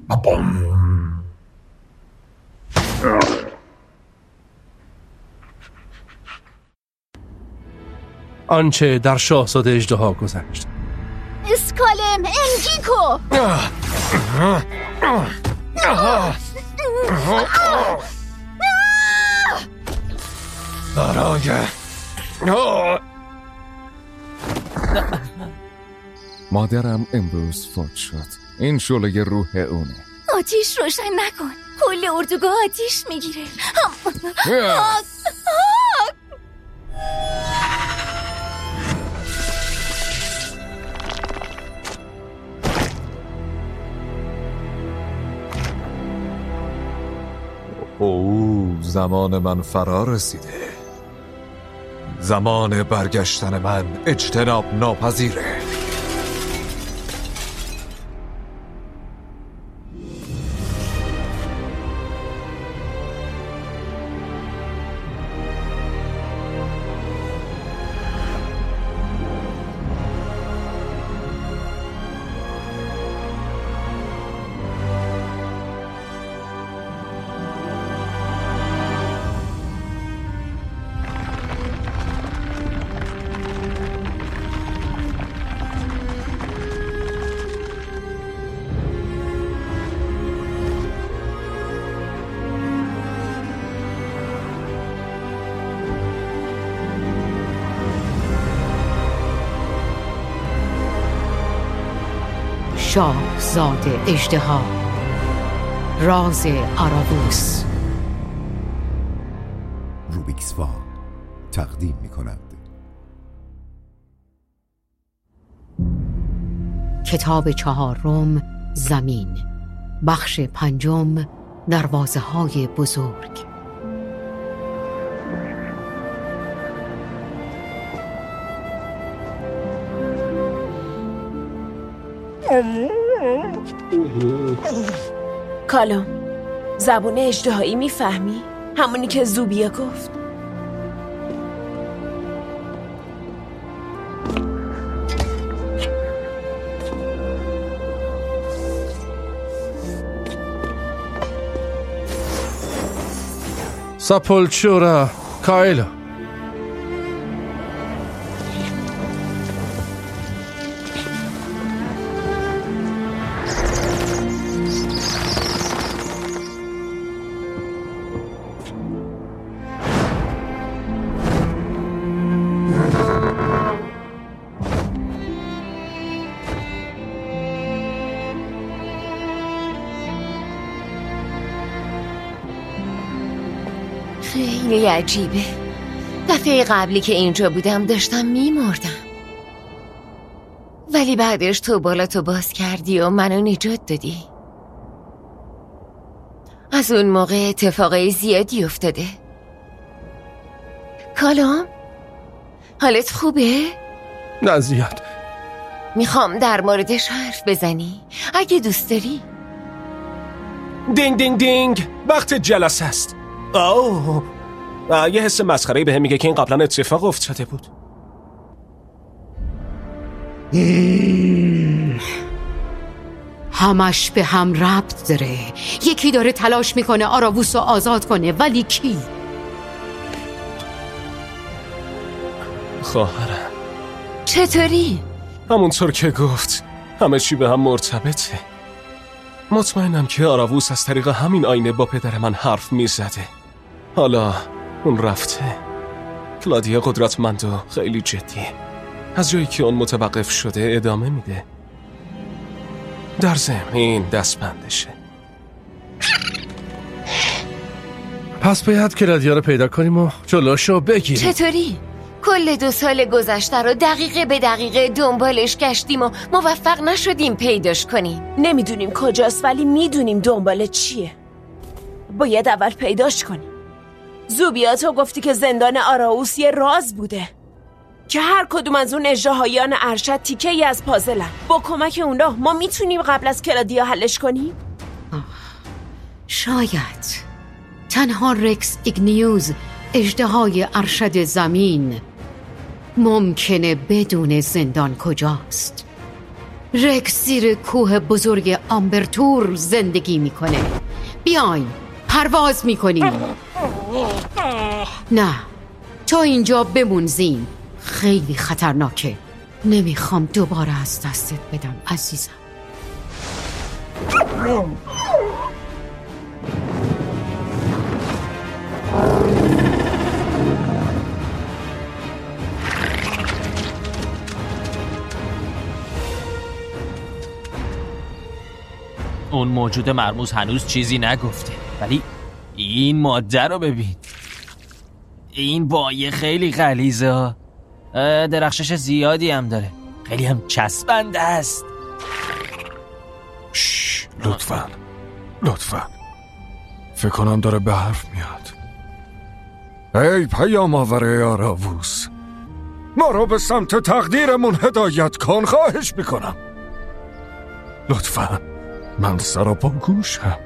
آنچه در شاهزاده اژدها گذشت. اسکالم انگیکو. برای مادرم امروز فوت شد. این شعله روح اونه. آتیش روشن نکن، کل اردوگاه آتیش میگیره. زمان من فرا رسیده. زمان برگشتن من اجتناب ناپذیره. شاهزاده اژدها، راز آراووس. روبیکس وا تقدیم می‌کند کتاب 4 زمین، بخش 5 دروازه‌های بزرگ. کالوم، زبون اژدهایی میفهمی؟ همونی که زوبیا گفت. ساپولچورا کایلا. خیلی عجیبه. دفعه قبلی که اینجا بودم داشتم میمردم، ولی بعدش تو بالاتو باز کردی و منو نجات دادی. از اون موقع اتفاقای زیادی افتاده. کالوم، حالت خوبه؟ نه زیاد. میخوام در موردش حرف بزنی اگه دوست داری. دینگ دینگ دینگ، وقت جلسه است. یه حس مسخره‌ای بهم میگه که این قبلا اتفاق افتاده بود. همش به هم ربط داره. یکی داره تلاش میکنه آراووس رو آزاد کنه، ولی کی؟ خواهرم. چطوری؟ همونطور که گفت همه چی به هم مرتبطه. مطمئنم که آراووس از طریق همین آینه با پدر من حرف میزده. حالا اون رفته. کلادیا قدرتمند و خیلی جدیه. از جایی که اون متوقف شده ادامه میده. در ضمن این دستبندشه. پس باید کلادیا رو پیدا کنیم و جلوشو بگیریم. چطوری؟ کل 2 سال گذشته رو دقیقه به دقیقه دنبالش گشتیم و موفق نشدیم پیداش کنیم. نمیدونیم کجاست، ولی میدونیم دنبال چیه. باید اول پیداش کنیم. زوبیا تو گفتی که زندان آراووس یه راز بوده که هر کدوم از اون اژدهایان ارشد تیکه‌ای از پازلن. با کمک اونا ما میتونیم قبل از کلادیا حلش کنیم؟ شاید. تنها رکس ایگنیوز، اژدهای ارشد زمین، ممکنه بدون زندان کجاست. رکس زیر کوه بزرگ آمبرتور زندگی میکنه. بیاین پرواز میکنیم. نه، تا اینجا بمون زین، خیلی خطرناکه. نمیخوام دوباره از دستت بدم عزیزم. اون موجود مرموز هنوز چیزی نگفته، ولی این ماده رو ببین. این بایه خیلی غلیظه، درخشش زیادی هم داره، خیلی هم چسبنده است. لطفاً فکر کنم داره به حرف میاد. ای پیام آور آراووس، ما رو به سمت تقدیرمون هدایت کن، خواهش میکنم. لطفاً، من سراپا گوشم.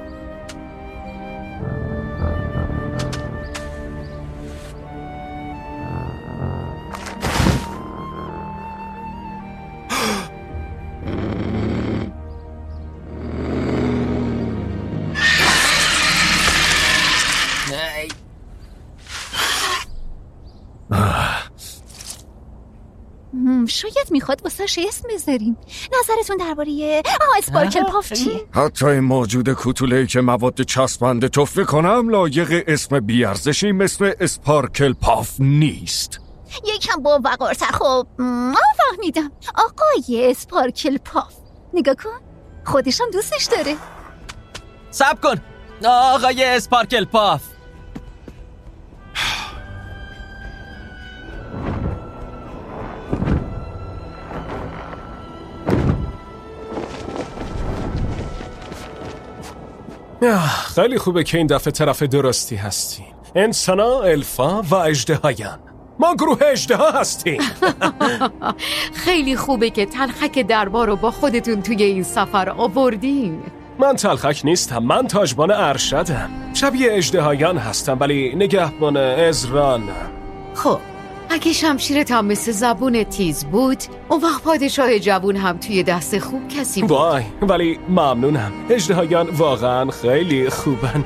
شاید میخواد واسه اسم بذاریم. نظرتون درباره اسپارکل پاف چیه؟ حتی این موجود کوتوله‌ای که مواد چسبنده تو فکر کنم لایق اسم بیارزشی مثل اسپارکل پاف نیست. یکم با وقارتر. خب فهمیدم. آقای اسپارکل پاف، نگاه کن، خودشم دوستش داره. صبر کن آقای اسپارکل پاف. خیلی خوبه که این دفعه طرف درستی هستیم. انسانا، الفا و اژدهایان. ما گروه اژدها هستیم. خیلی خوبه که تلخک دربار رو با خودتون توی این سفر آوردین. من تلخک نیستم، من تاجبان ارشدم. شبیه اژدهایان هستم ولی نگهبان ازرانم. خب اگه شمشیرت هم مثل زبون تیز بود، اون وقت پادشاه جوون هم توی دست خوب کسی بود. وای، ولی ممنونم. اژدهایان واقعا خیلی خوبن.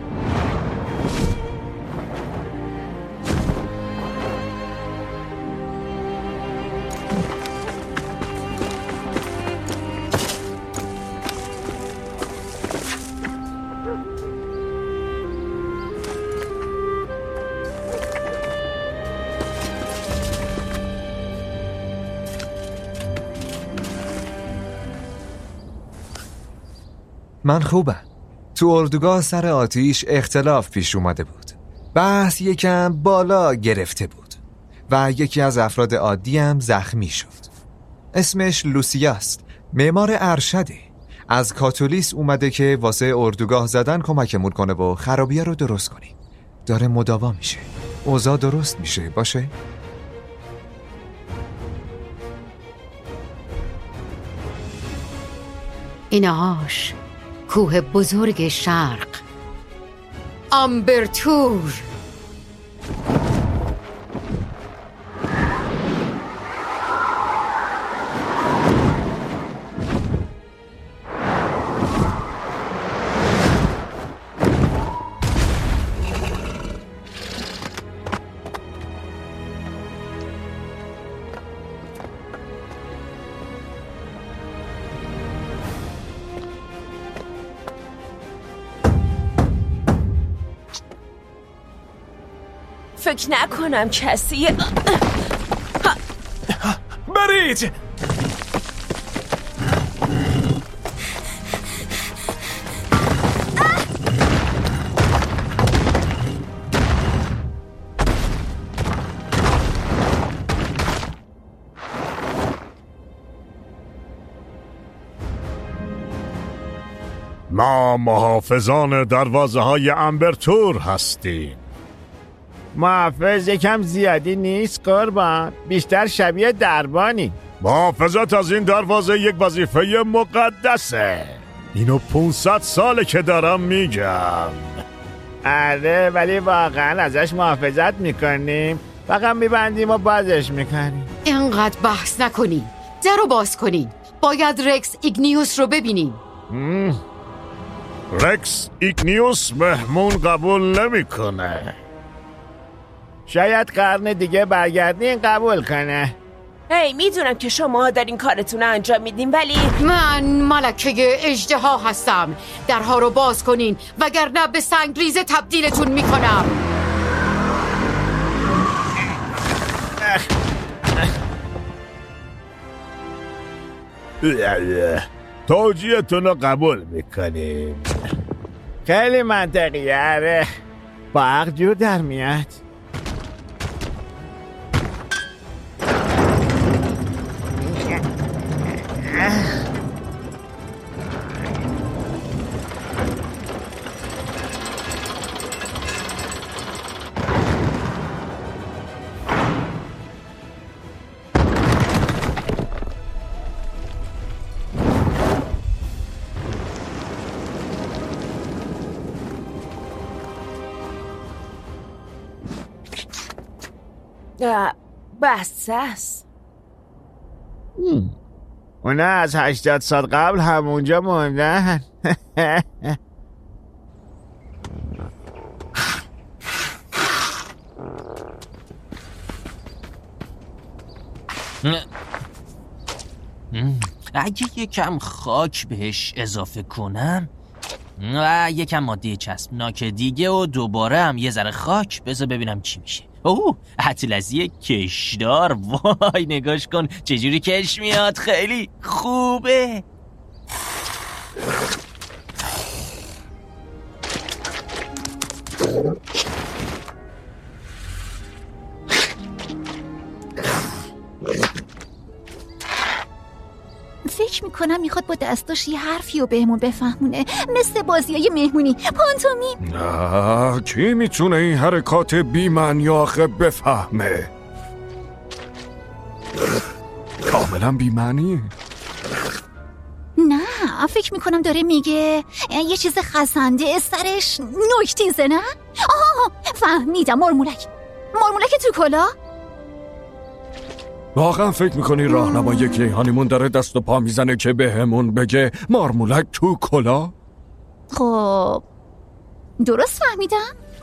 من خوبم. تو اردوگاه سر آتیش اختلاف پیش اومده بود. بحث یکم بالا گرفته بود و یکی از افراد عادی هم زخمی شد. اسمش لوسیاست، معمار ارشده. از کاتولیس اومده که واسه اردوگاه زدن کمکمون کنه و خرابیه رو درست کنیم. داره مداوا میشه. اوضاع درست میشه باشه؟ اینهاش کوه بزرگ شرق، آمبرتور. فکر نکنم کسی. برید! ما محافظان دروازه های امبرتور هستیم. محافظ یکم زیادی نیست قربان، بیشتر شبیه دربانی. محافظت از این دروازه یک وظیفه مقدسه. اینو 500 ساله که دارم میگم. آره ولی واقعا ازش محافظت میکنیم، فقط میبندیم و بازش میکنیم. اینقدر بحث نکنین، در رو باز کنین. باید رکس ایگنیوس رو ببینیم. رکس ایگنیوس مهمون قبول نمیکنه. شاید قرن دیگه برگردین قبول کنه. هی میدونم که شما دارین کارتون رو انجام میدین، ولی من ملکه اژدها هستم. درها رو باز کنین وگرنه به سنگریزه تبدیلتون میکنم. توجیهتون رو قبول میکنیم. خیلی منطقیه. با عقل جور در میاد. بس است. اونا از 80 سال قبل همونجا موندن. اگه یکم خاک بهش اضافه کنم و یکم ماده چسبناک دیگه و دوباره هم یه ذره خاک، بذار ببینم چی میشه. اوه، اطلسی کشدار. وای نگاش کن چجوری کش میاد، خیلی خوبه. فکر میکنم میخواد با دستاش یه حرفی رو بهمون بفهمونه، مثل بازیای مهمونی، پانتومیم. نه، کی میتونه این حرکات بی‌معنی آخه بفهمه؟ کاملا بی‌معنیه. نه، فکر میکنم داره میگه یه چیز خزنده سرش نکتیزه. نه؟ فهمیدم. مرمولک تو کلا. واقعا فکر میکنی راهنمای کیهانیمون داره دست و پا میزنه که به همون بگه مارمولک تو کلا؟ خب درست فهمیدم؟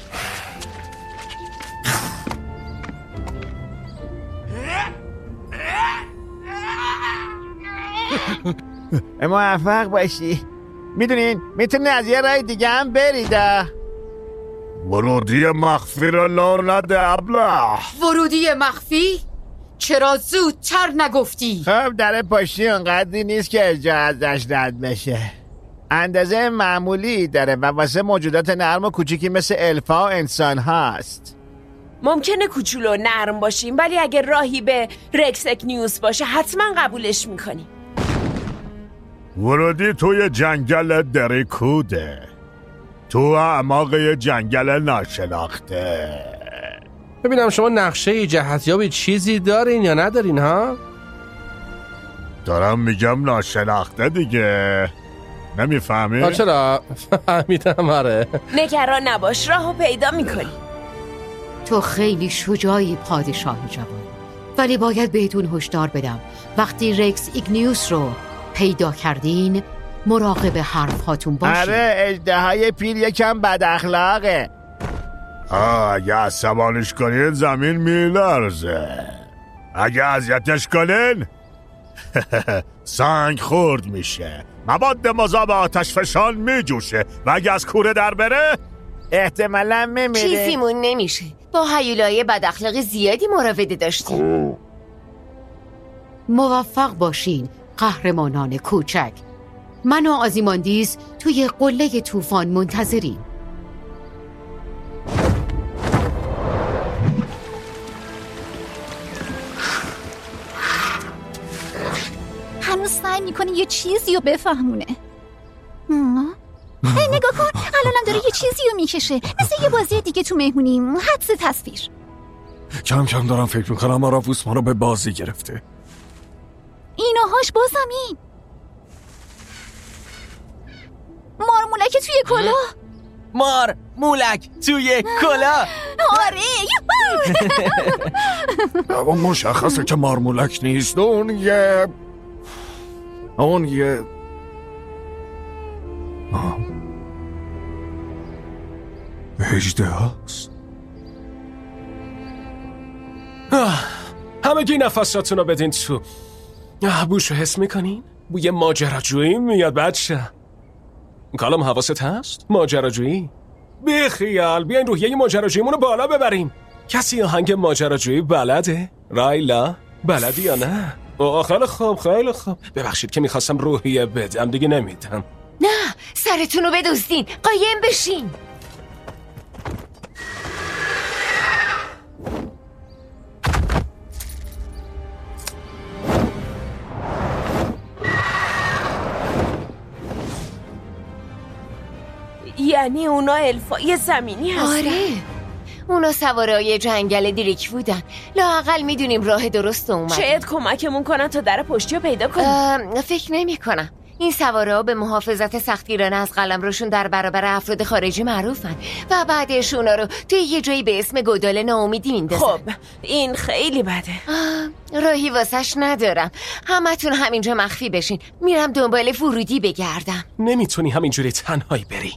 موفق باشی. میدونین میتونی از یه رای دیگه هم برید. ورودی مخفی رو لور نده ابله. ورودی مخفی؟ چرا زودتر نگفتی؟ خب در پشتی اونقدری نیست که اجازه ازش رد بشه. اندازه معمولی داره و واسه موجودات نرم و کوچیکی مثل الفا و انسان هاست. ممکنه کوچولو نرم باشیم، ولی اگه راهی به رکس ایگنیوس باشه حتما قبولش میکنیم. ورودی توی جنگل دریکوده، تو اعماق جنگل ناشناخته. ببینم شما نقشه جهتیابی چیزی دارین یا ندارین ها؟ دارم میگم ناشناخته دیگه. نمیفهمی؟ چرا؟ فهمیدم. آره نگران نباش، راهو پیدا میکنی. تو خیلی شجاعی پادشاه جوان، ولی باید بهتون هشدار بدم وقتی رکس ایگنیوس رو پیدا کردین مراقب حرف هاتون باشین. آره اژدهای پیر یکم بد اخلاقه. اگه عصبانش کنین زمین میلرزه، اگه اذیتش کنین سنگ خورد میشه، مواد مذاب آتش فشان میجوشه و اگه از کوره در بره احتمالاً میمیره. چیزیمون نمیشه. با هیولای بد اخلاق زیادی مراوده داشتیم. موفق باشین قهرمانان کوچک. من و آزیماندیس توی قله طوفان منتظریم. هنوز سعی میکنه یه چیزی رو بفهمونه. نگاه کن، الانم داره یه چیزی رو میکشه، مثل یه بازی دیگه تو مهمونی، حدس تصویر. کم کم دارم فکر میکنم آراووس ما رو به بازی گرفته. ایناهاش با زمین. مارمولک توی کلا. مارمولک توی کلا. آره اما مشخصه که مارمولک نیست، اون یه اون یه اژدهاست. همگی نفساتون رو بدین تو. بوشو حس میکنین؟ بوی ماجراجویی میاد بچه. کالام حواست هست؟ ماجراجویی؟ بی خیال، بیاین روحیه ماجراجوییمون رو بالا ببریم. کسی آهنگ ماجراجویی بلده؟ رایلا بلدی یا نه؟ خیلی خوب خیلی خوب. ببخشید که میخواستم روحیه بدم، دیگه نمیدم. نه، سرتون رو بدوزدین، قایم بشین. یعنی اونا الفای زمینی هستن؟ آره، اونا سوارای جنگل دیریک بودن. لااقل میدونیم راه درست اومد. شاید کمکمون کنن تا در پشتی رو پیدا کنیم. فکر نمی کنم. این سوارا به محافظت سختگیرانه از قلمروشون در برابر افراد خارجی معروفن و بعدش اونا رو توی یه جایی به اسم گودال ناامیدی میندازن. خب این خیلی بده. راهی واسش ندارم. همتون همینجا مخفی بشین. میرم دنبال ورودی بگردم. نمیتونی همینجوری تنهایی بری.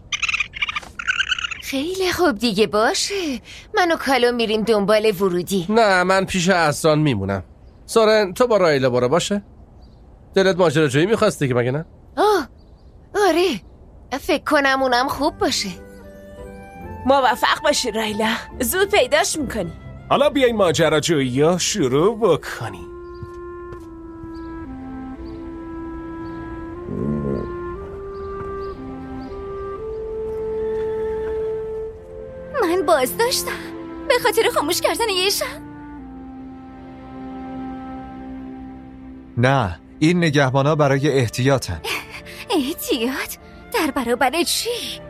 خیلی خوب دیگه، باشه. من و کالو میریم دنبال ورودی. نه، من پیش احسان میمونم. سورن تو با رایلا برو. باشه؟ دلت ماجراجویی میخواست دیگه مگه نه؟ آره، فکر کنم اونم خوب باشه. موفق باشی رایلا، زود پیداش میکنی. حالا بیاین ماجراجویی رو شروع بکنی. من باز داشتم به خاطر خاموش کردن یه شب. نه، این نگهبانا برای احتیاطن. احتیاط؟ در برابر چی؟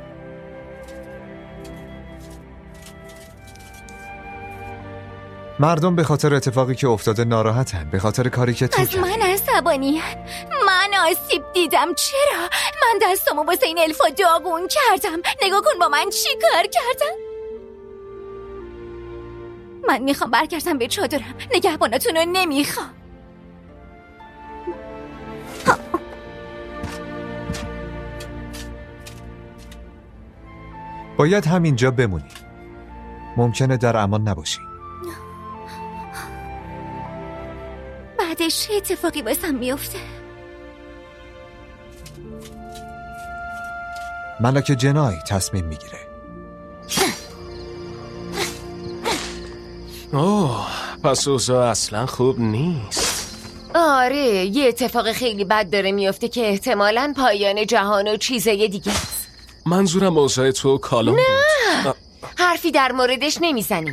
مردم به خاطر اتفاقی که افتاده ناراحتن، به خاطر کاری که تو از من عصبانیت. من آسیب دیدم. چرا؟ من دستامو واسه این الفا داغون کردم. نگاه کن با من چی کار کردم. من میخوام برگردم به چادرم. نگهباناتون رو نمیخوام. باید همینجا بمونی. ممکنه در امان نباشی. بعدش چه اتفاقی واسم میفته؟ ملک جنای تصمیم میگیره. پس اوضاع اصلا خوب نیست. آره، یه اتفاق خیلی بد داره میفته که احتمالاً پایان جهان و چیزای دیگه است. منظورم اوضاع تو کالام بود. حرفی در موردش نمیزنی.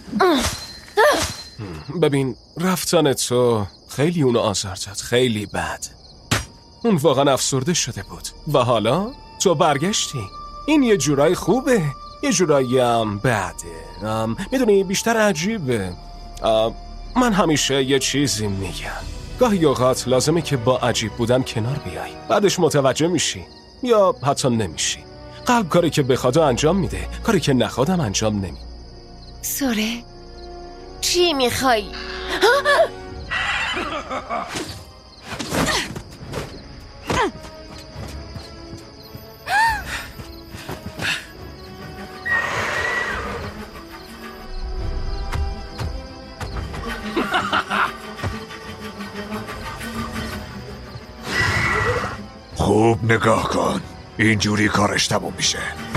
ببین، رفتن تو خیلی اونو آزار داد. خیلی بد. اون واقعا افسرده شده بود و حالا تو برگشتی. این یه جورای خوبه، یه جورایی هم بده. میدونی بیشتر عجیبه. من همیشه یه چیزی میگم، گاهی اوقات لازمه که با عجیب بودن کنار بیای، بعدش متوجه میشی یا حتی نمیشی. قلب کاری که بخواد انجام میده، کاری که نخوادم انجام نمی. سوره، چی میخوای؟ خوب نگاه کن، اینجوری کارش تموم میشه.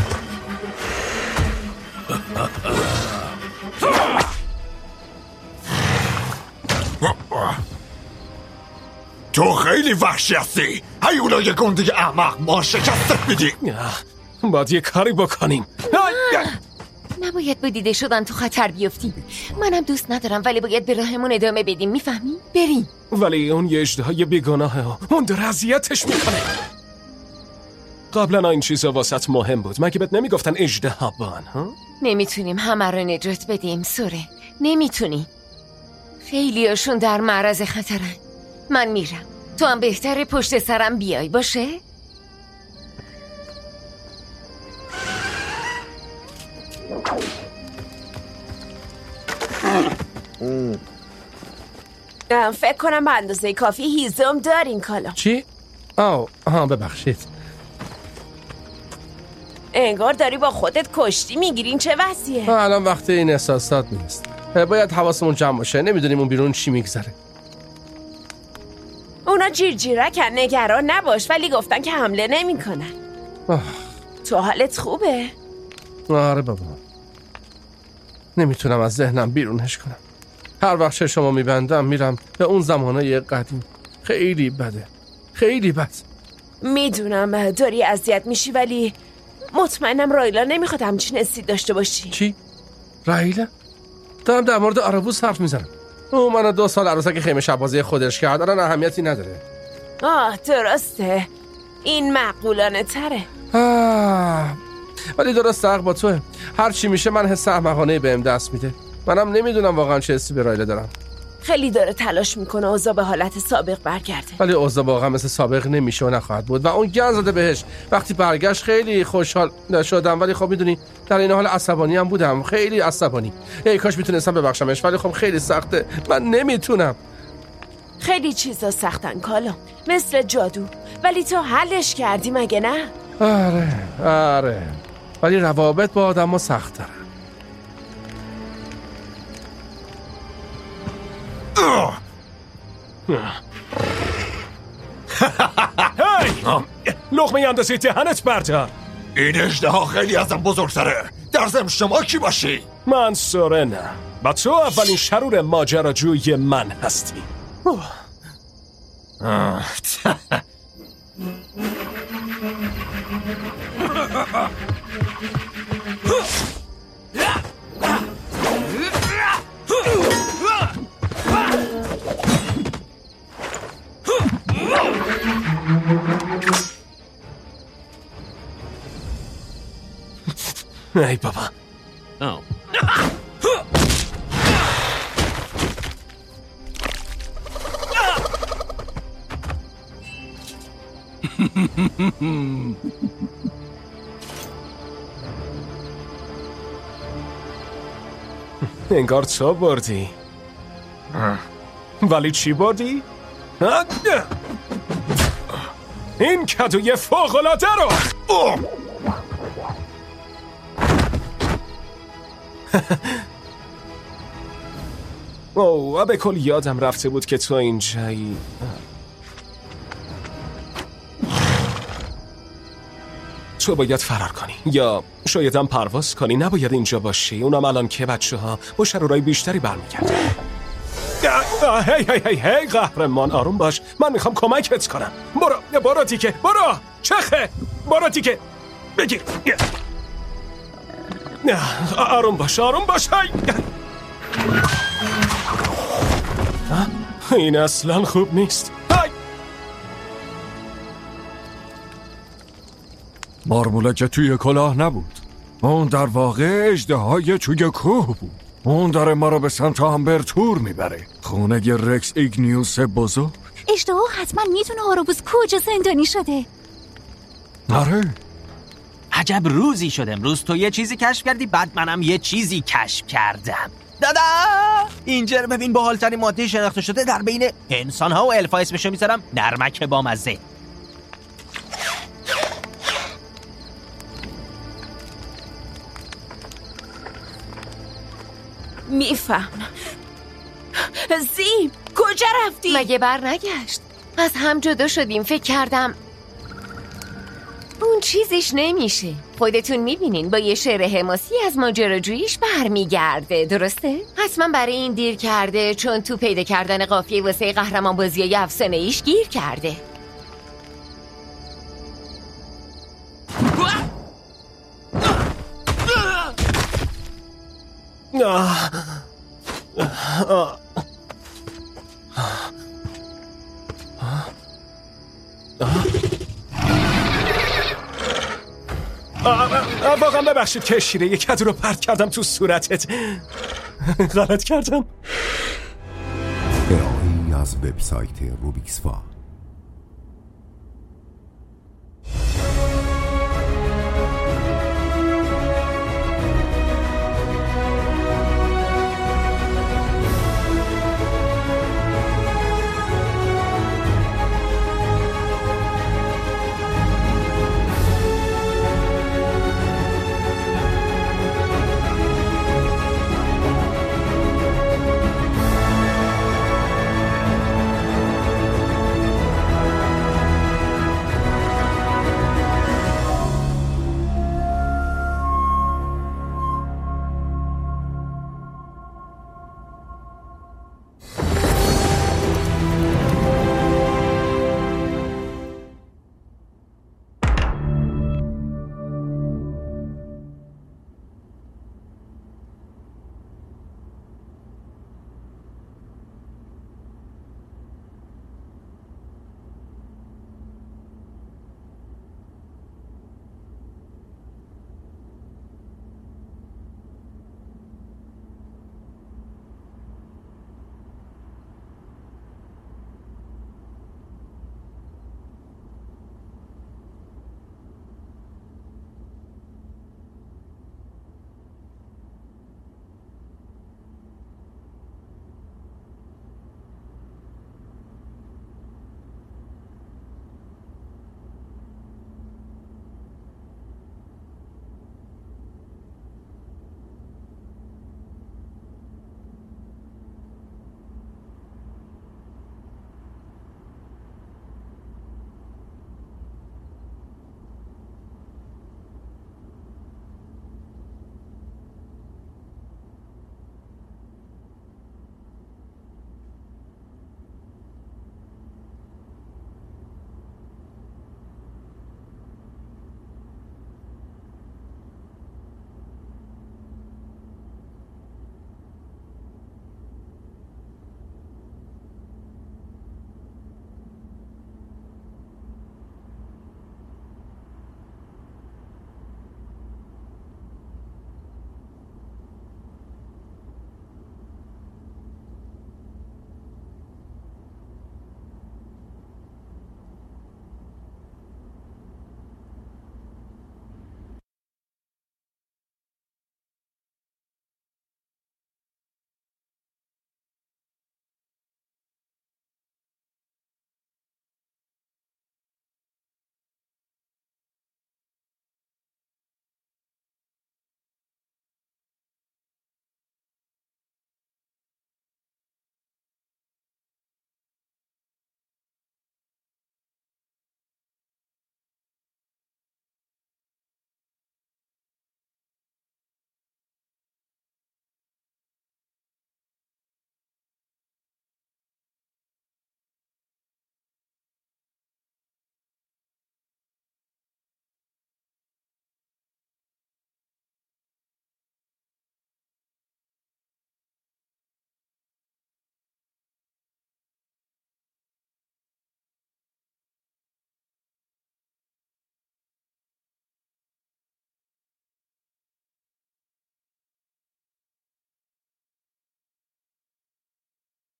تو خیلی وحشی هستی. هیولای گنده احمق، ما شکستت میدی. باید یه کاری بکنیم. نباید با دیده شدن تو خطر بیفتیم. منم دوست ندارم، ولی باید به راهمون ادامه بدیم. میفهمی؟ بریم. ولی اون یه اژدهای بیگناهه، اون داره اذیتش میکنه. قبلا این چیزا واسط مهم بود. مگه بهت نمیگفتن اژدهابان؟ نمیتونیم همه رو نجات بدیم سوره، نمیتونیم. خیلی هاشون در معرض خطرن. من میرم، تو هم بهتره پشت سرم بیای. باشه؟ فکر کنم به اندازه کافی هیزم دارین کالا. چی؟ ببخشید. انگار داری با خودت کشتی میگیری. این چه وضعیه؟ الان وقت این احساسات نیست. باید حواسمون جمع باشه. نمیدونیم اون بیرون چی میگذره. اونا جیرجیرکن، نگران نباش، ولی گفتن که حمله نمیکنن. تو حالت خوبه؟ آره بابا، نمیتونم از ذهنم بیرونش کنم. هر وقت چشمو میبندم میرم به اون زمانای قدیم. خیلی بده، خیلی بد. میدونم داری اذیت میشی، ولی مطمئنم رایلا نمیخواد همچین حسی داشته باشی. چی؟ رایلا؟ دارم در مورد آراووس حرف میزنم. او منو 2 سال عروسک خیمه شبازی خودش کرد. الان اهمیتی نداره. درسته، این معقولانه تره. ولی درست حق با توه. هر چی میشه من حس احمقانه بهم دست میده. منم نمیدونم واقعا چه حسی به رایلا دارم. خیلی داره تلاش میکنه اوضاع به حالت سابق برگرده، ولی اوضاع واقعا مثل سابق نمیشه و نخواهد بود. و اون گند زده بهش. وقتی برگشت خیلی خوشحال شدم، ولی خب میدونی در این حال عصبانی هم بودم. خیلی عصبانی. ای کاش میتونستم ببخشمش، ولی خب خیلی سخته. من نمیتونم. خیلی چیزا سختن کالا، مثل جادو. ولی تو حلش کردی مگه نه؟ آره ولی روابط با آدم ها سخت دارن. لقمه اندازه دهنت بردار. این اژدها خیلی ازم بزرگتره. در ضمن شما کی باشی؟ من سورنم و تو اولین شرور ماجراجوی من هستی. ای بابا. انگار تو بردی. ولی چی بردی؟ این کدوی فوق‌العاده رو. اوه به کل یادم رفته بود که تو اینجایی. تو باید فرار کنی یا شاید هم پرواز کنی. نباید اینجا باشی. اونم الان که بچه ها با شرورای بیشتری برمیگردن. هی قهرمان آروم باش. من میخوام کمکت کنم. برو دیگه. برو چخه. برو دیگه. بگیر. آروم باش. این اصلا خوب نیست. مارمولک توی کلاه نبود. اون در واقع اژدهای توی کوه بود. اون داره ما رو به سمت آمبرتور میبره، خونه رکس ایگنیوس بزرگ. اژدها حتما میدونه آراووس کجا زندانی شده. آره. عجب روزی شد امروز. تو یه چیزی کشف کردی، بعد منم یه چیزی کشف کردم. دادا اینجا رو ببین. باحال‌ترین ماده شناخته شده در بین انسان‌ها و الفا. اسمشو میذارم نرمک با مزه. میفهم. زیب کجا رفتی؟ مگه بر نگشت؟ از هم جدا شدیم. فکر کردم اون چیزش نمیشه. خودتون میبینین با یه شعر حماسی از ماجراجوییش برمیگرده. درسته؟ حتما برای این دیر کرده، چون تو پیدا کردن قافیه واسه قهرمان بازیای افسانه ایش گیر کرده. واقعا ببخشید که شیره یک کدو رو پرت کردم تو صورتت. غلط کردم. ارائه‌ای از وبسایت روبیکسوا.